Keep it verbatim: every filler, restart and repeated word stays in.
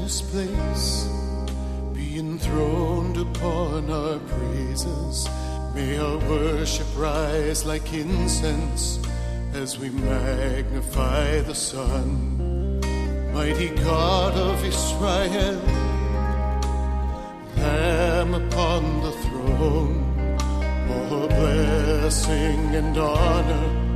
this place, be enthroned upon our praises. May our worship rise like incense as we magnify the Son. Mighty God of Israel, Lamb upon the throne, all blessing and honor